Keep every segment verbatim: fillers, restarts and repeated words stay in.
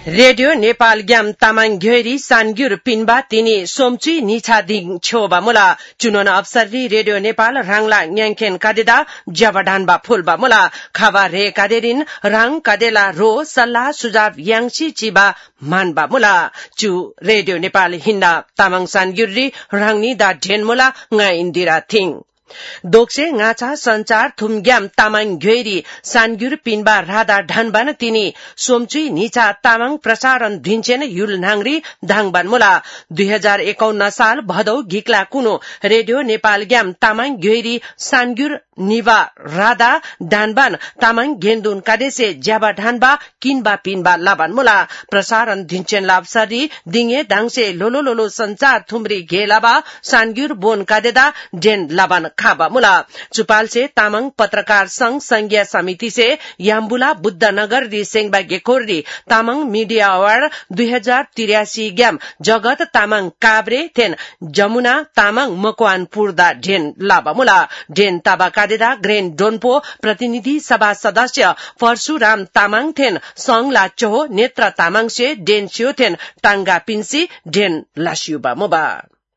radio Nepal game Tamang घेरी सानग्युर पिनबा तिनी सोमची निछा दिङ छेउबा मुला चुनन अवसरी रेडियो नेपाल राङला न्याङखेन कादेदा जबडानबा फुलबा मुला खाबा रे कादेरिन राङ कादेला रो सल्लाह सुझाव याङसी चिबा मानबा मुला चु रेडियो नेपाल हिन्दा तामाङ सानग्युरी राङनी दा ढेन मुला nga इन्दिरा थिङ दोक्से ngacha संचार थुमग्याम तामाङ घेरी सानग्युर पिनबा राधा ढानबान तिनी सोमची निचा तामाङ प्रसारण धिन्छेन युल नाङरी धाङबान मुला दुई हजार एकाउन्न साल भदौ घिक्ला कुनो रेडियो नेपाल ग्याम तामाङ घेरी सानग्युर निवा राधा ढानबान तामाङ गेन्दुन कादेसे ज्याबा ढानबा किनबा पिनबा लाबान मुला प्रसारण धिन्छेन लाभसरी दिङे दाङसे लोलो लोलो संचार थुमरी घेलाबा सानग्युर बोन कादेदा डेन लाबान खाबा मुला चुपाल से तामाङ पत्रकार संघ संघीय समिति से याम्बुला बुद्धनगर री सेंगबा गेखोरी तामाङ मीडिया अवार्ड दुई हजार तिरासी ग्याम जगत तामाङ काब्रे थेन जमुना तामाङ मकवानपुर दा ढेन लाबा मुला ढेन ताबा कादेदा ग्रेन डोन्पो प्रतिनिधि सभा सदस्य परशुराम तामाङ थेन संघला चोहो नेत्र तामाङ से डेन स्यो थेन टांगा पिन्सी ढेन लास्युबा मुबा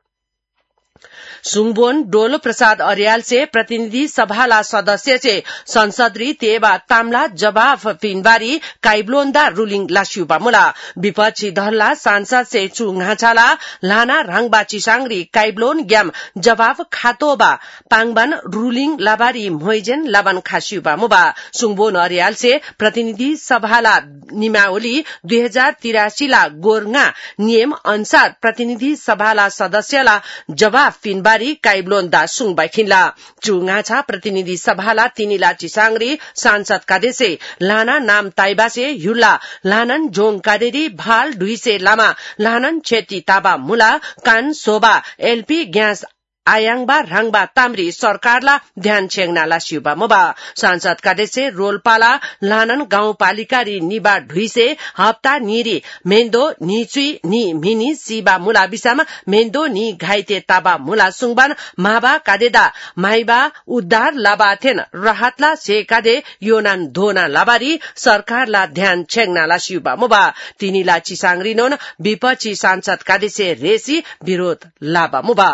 सुङबोन डोल प्रसाद अर्याल से प्रतिनिधि सभाला सदस्य से संसदरी तेबा तामला जवाफ पिनबारी काइब्लोन्दा रुलिङ लास्युबा मुला विपक्षी दलला सांसद से चुङाचाला लाना राङबा चिसाङरी काइब्लोन ग्याम जवाफ खातोबा पाङबान रुलिङ लाबारी मोइजेन लाबान खास्युबा मुबा सुङबोन अर्याल से प्रतिनिधि सभाला निमावली दुई हजार तिरासी ला गोर्ङा नियम अनुसार प्रतिनिधि सभाला सदस्यला जवाफ पिनबारी बारी काइब्लोन दा सुङबा खिनला चुङाछा प्रतिनिधि सभाला तिनीला चिसाङरी सांसद कादेसे लाना नाम ताइबासे युला लानन जोङ कादेरी भाल ढुइसे लामा लानन छेटी ताबा मुला कान सोबा एलपी ग्यास आयाङबा राङबा ताम्री सरकारला ध्यान छेङना लास्युबा मुबा सांसद कादेसे रोलपाला लानन गाउँपालिका री निबा ढुइसे हप्ता निरी मेन्दो निचुई नि मिनी सिबा मुला बिसामा मेन्दो नि घाइते ताबा मुला सुङबान माबा कादेदा माइबा उद्धार लाबा थेन राहतला से कादे योनान धोना लाबारी सरकारला ध्यान छेङना लास्युबा मुबा तिनीला चिसाङरी नोन विपक्षी सांसद कादेसे रेसी विरोध लाबा मुबा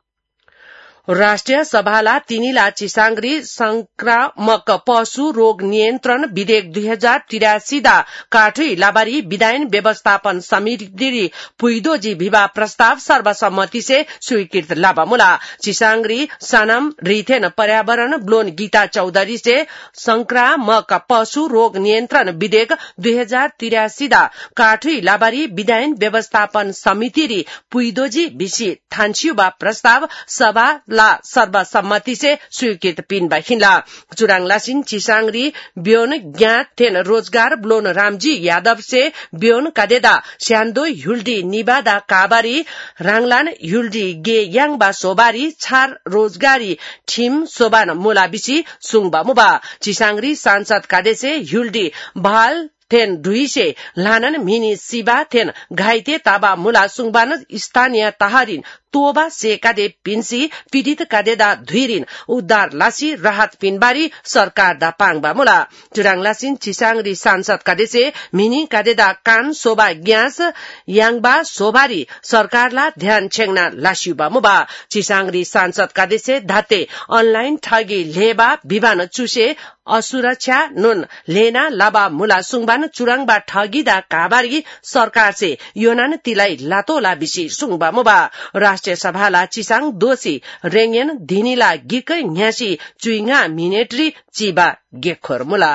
राष्ट्रिय सभाला तिनीला चिसाङरी संक्रामक पशु रोग नियन्त्रण विधेयक दुई हजार तिरासी दा काठुई लाबारी विधायन व्यवस्थापन समिति पुइदोजी विवाह प्रस्ताव सर्वसम्मति से स्वीकृत लाबा मुला चिसाङरी सनम रिथेन पर्यावरण ब्लोन गीता चौधरी से संक्रामक पशु रोग नियन्त्रण विधेयक दुई हजार तिरासी दा काठुई लाबारी विधायन व्यवस्थापन समिति पुइदोजी विषय थान्सियुबा प्रस्ताव सभा ला सर्वसम्मति से स्वीकृत पिनबा खिनला चुराङ लासिन चिसाङरी ब्योन ज्ञात थेन रोजगार ब्लोन रामजी यादव से ब्योन कादेदा स्यान्दो हुल्डी निबादा काबारी राङलान हुल्डी गे याङबा सोबारी छार रोजगारी ठिम सोबान मोलाबिसी सुङबा मुबा चिसाङरी सांसद कादेसे हुल्डी भाल थेन ढुइसे लानन मिनी सिबा थेन घाइते ताबा मुला सुङबान स्थानीय तहारिन तोबा से कादे पिन्सी पीड़ित कादेदा धुइरिन उद्धार लासी राहत पिनबारी सरकार दा पाङबा मुला चुराङ लासिन चिसाङरी सांसद कादेसे मिनी कादेदा कान सोबा ग्यास याङबा सोबारी सरकारला ध्यान छेङना लास्युबा मुबा चिसाङरी सांसद कादेसे धाते अनलाइन ठगी लेबा विवान चुसे असुरक्षा नुन लेना लाबा मुला सुङबान चुराङबा ठगीदा काबारी सरकार से योनान तिलाई लातोला बिसी सुङबा मुबा राष्ट्रिय सभाला चिसाङ दोषी रेङेन धिनीला गिकै न्यासी चुइङा मिनेट्री चिबा गेखोर मुला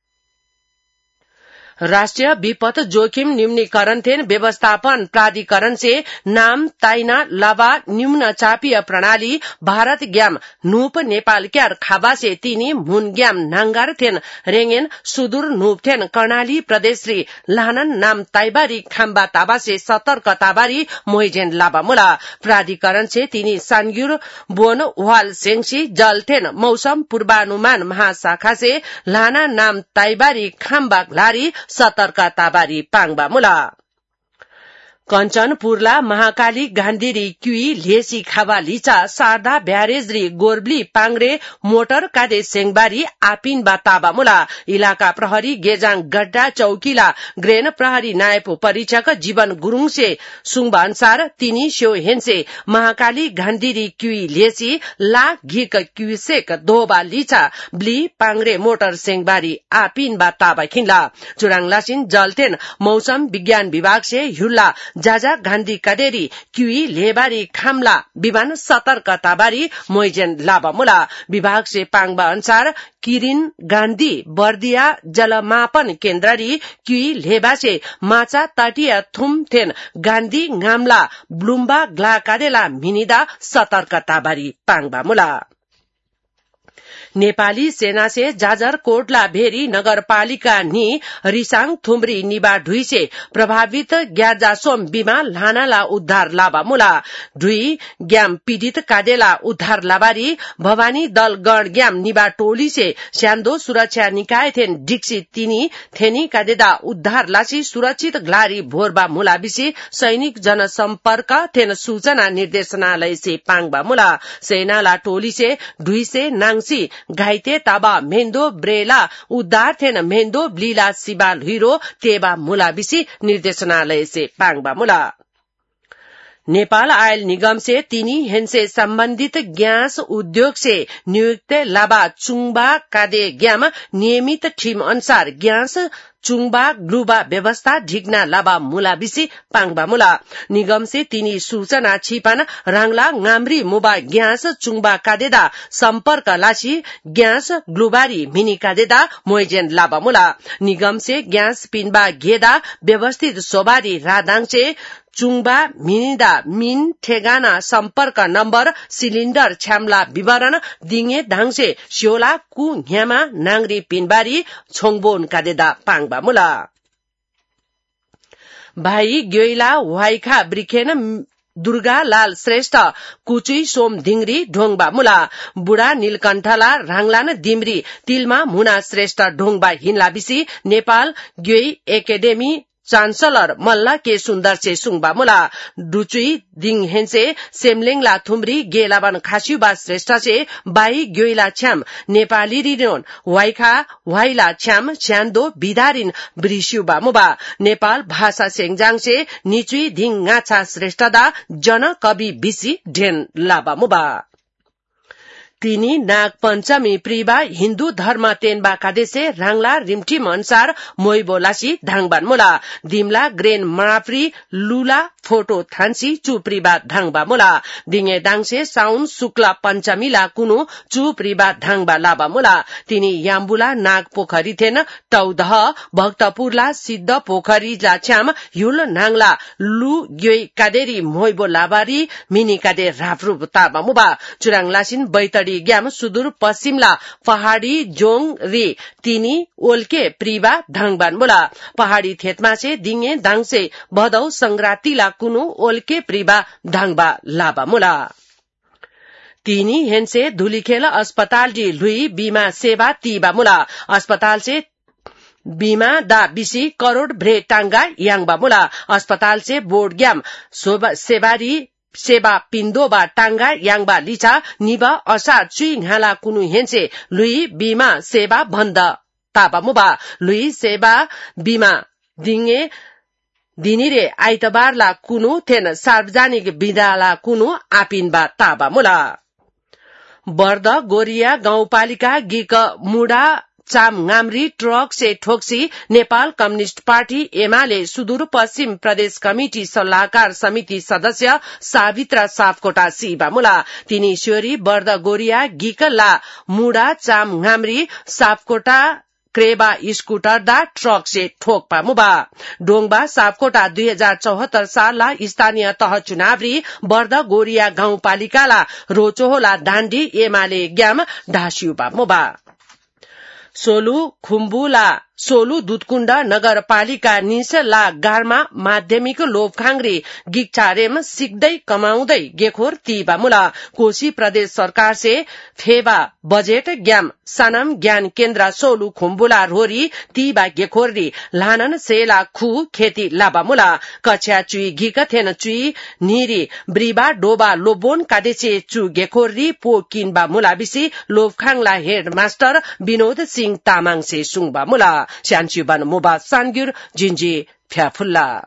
राष्ट्रिय विपद जोखिम न्यूनीकरण थेन व्यवस्थापन प्राधिकरण से नाम ताइना लाबा निम्न चापीय प्रणाली भारत ग्याम नूप नेपाल क्यार खाबा से तिनी मुन ग्याम नांगार थेन रेङेन सुदूर नूप थेन कर्णाली प्रदेश री लानन नाम ताइबारी खाम्बा ताबा से सतर्कताबारी मोइजेन लाबा मुला प्राधिकरण से तिनी सानग्युर बोन वाल सेंगसी जल थेन मौसम पूर्वानुमान महाशाखा से लाना नाम ताइबारी खाम्बा लारी सतर्कताबारी पाङबा मुला कञ्चनपुरला महाकाली गान्धीरी क्युई लेसी खावा लिचा शारदा ब्यारेजरी गोर्बली पाङ्रे मोटर कादे सेङबारी आपिन बाताबा मुला इलाका प्रहरी गेजाङ गड्डा चौकीला ग्रेन प्रहरी नायब परीक्षक जीवन गुरुङ से सुङबा अनुसार तिनी स्यो हेन्से महाकाली गान्धीरी क्युई लेसी लाख घिक क्युसेक दोबा लिचा ब्ली पाङ्रे मोटर सेङबारी आपिन बाताबा खिनला चुराङ लासिन जलतेन मौसम विज्ञान विभाग से हुल्ला जाजा गान्धी कदेरी क्युई लेबारी खामला विमान सतर्कताबारी मोइजेन लाबामुला विभाग से पाङबा अनुसार किरिन गान्धी बर्दिया जलमापन केन्द्ररी क्युई लेबा से माचा तटीय थुम थेन गान्धी गामला ब्लुम्बा ग्ला कादेला मिनिदा सतर्कताबारी पाङबामुला नेपाली सेना से जाजरकोटला भेरी नगरपालिका नि रिसाङ थुम्री निबा ढुई से प्रभावित ग्याजासोम बिमा लानाला उद्धार लाबा मुला ढुई ग्याम पीड़ित कादेला उद्धार लाबारी भवानी दल गण ग्याम निबा टोली से स्यान्दो सुरक्षा निकाय थेन डिक्सी तिनी थेनी कादेदा उद्धार लासी सुरक्षित ग्लारी भोरबा मुला बिसी सैनिक जनसम्पर्क थेन सूचना निर्देशनालय से पाङबा मुला सेनाला टोली से ढुई से नाङसी घाइते ताबा मेन्दो ब्रेला उद्धार थेन मेन्दो ब्लीला सिबाल हिरो तेबा मुला बिसी निर्देशनालय से पाङबा मुला नेपाल आयल निगम से तिनी हेन्से सम्बन्धित ग्यास उद्योग से नियुक्त लाबा चुङबा कादे ग्याम नियमित ठिम अनुसार ग्यास चुङबा ग्लुबा व्यवस्था ढिग्ना लाबा मुला बिसी पाङबा मुला निगम से तिनी सूचना छिपान राङला गाम्री मुबा ग्यास चुङबा कादेदा सम्पर्क लासी ग्यास ग्लुबारी मिनी कादेदा मोइजेन लाबा मुला निगम से ग्यास पिनबा घेदा व्यवस्थित सोबारी रादाङचे चुङबा मिनिदा मिन ठेगाना सम्पर्क नम्बर सिलिण्डर छ्यामला विवरण दिङे धाङसे स्योला कु ह्यामा नाङ्री पिनबारी छोङबोन कादेदा पाङबा मुला भाइ ग्योइला वाइखा ब्रिखेन दुर्गा लाल श्रेष्ठ कुचुई सोम धिंगरी ढोङबा मुला बुढा नीलकण्ठला राङलान दिमरी तिलमा मुना श्रेष्ठ ढोङबा हिनला बिसी नेपाल ग्योई academy chancellor Malla K Sundar से सुङबा मुला डुचुई दिङ हेन्से सेमलेङला थुम्री गेलाबन खास्युबा श्रेष्ठ से बाई ग्योइला छ्याम नेपाली रिनोन वाइखा वाइला छ्याम छ्यान्दो बिदारिन ब्रिस्युबा मुबा नेपाल भाषा सेङजाङ से निचुई दिङ गाछा श्रेष्ठदा जन कवि बिसी ढेन लाबा मुबा तिनी नाग पञ्चमी प्रिबा हिन्दू धर्म तेनबा कादेसे राङला रिमठिम अनुसार मोइबोलासी धाङबान मुला दिमला ग्रेन माप्री लुला फोटो थान्सी चुप्रीबा धाङबा मुला दिङे दाङसे साउन शुक्ला पञ्चमीला कुनु चुप्रीबा धाङबा लाबा मुला तिनी याम्बुला नाग पोखरी थेन टौदह भक्तपुरला सिद्ध पोखरी लाछ्याम युल नाङला लु ग्योइ कादेरी मोइबो लाबारी मिनी कादे राफ्रु ताबा मुबा चुराङ लासिन बैतडी ग्याम सुदूर पश्चिमला पहाड़ी जोङ रे तिनी ओल्के प्रिबा धाङबान मुला पहाड़ी थेतमा से दिङे दाङसे भदौ संग्रातीला कुनु ओल्के प्रिबा धाङबा लाबा मुला तिनी हेन्से धुलीखेल अस्पताल डी लुई बीमा सेवा तीबा मुला अस्पताल से बीमा दा बिसी करोड़ भ्रे टांगा याङबा मुला अस्पताल से बोर्ड ग्याम सेवारी सेवा पिन्दोबा टांगा याङबा लिचा निबा असार चुइङ हाला कुनु हेन्से लुई बीमा सेवा भन्द ताबा मुबा लुई सेवा बीमा दिङे दिनिरे आइतबारला कुनु थेन सार्वजनिक विधाला कुनु आपिनबा ताबा मुला बर्द गोरिया गाउँपालिका गिक मुडा चाम गाम्री ट्रक से ठोक्सी नेपाल कम्युनिष्ट पार्टी एमाले सुदूरपश्चिम प्रदेश कमिटी सल्लाहकार समिति सदस्य सावित्रा सापकोटा सिबा मुला तिनी स्योरी बर्द गोरिया गिकला मुडा चाम गाम्री सापकोटा क्रेबा स्कूटर दा ट्रक से ठोकपा मुबा डोङबा सापकोटा दुई हजार चौहत्तर सालला स्थानीय तह चुनावरी बर्द गोरिया गाउँपालिकाला रोचोहोला दाण्डी एमाले ग्याम ढासियुबा मुबा सोलु खुम्बुला सोलु दुधकुण्ड नगरपालिका निसला गारमा माध्यमिक लोभखाङ्ग्री गिक्चारेम सिक्दै कमाउँदै गेखोर तीबा मुला कोशी प्रदेश सरकार से फेबा बजेट ग्याम सनम ज्ञान केन्द्र सोलु खुम्बुला रोरी तीबा गेखोरी लानन सेला खु खेती लाबा मुला कक्षा चुई घिक थेन चुई निरी ब्रिबा डोबा लोबोन कादेचे चु गेखोरी पो किनबा मुला बिसी लोभखाङला हेड मास्टर विनोद सिंह तामाङ से सुङबा मुला स्यान्चुबान मोबा सानगुर जिन्जी फ्याफुल्ला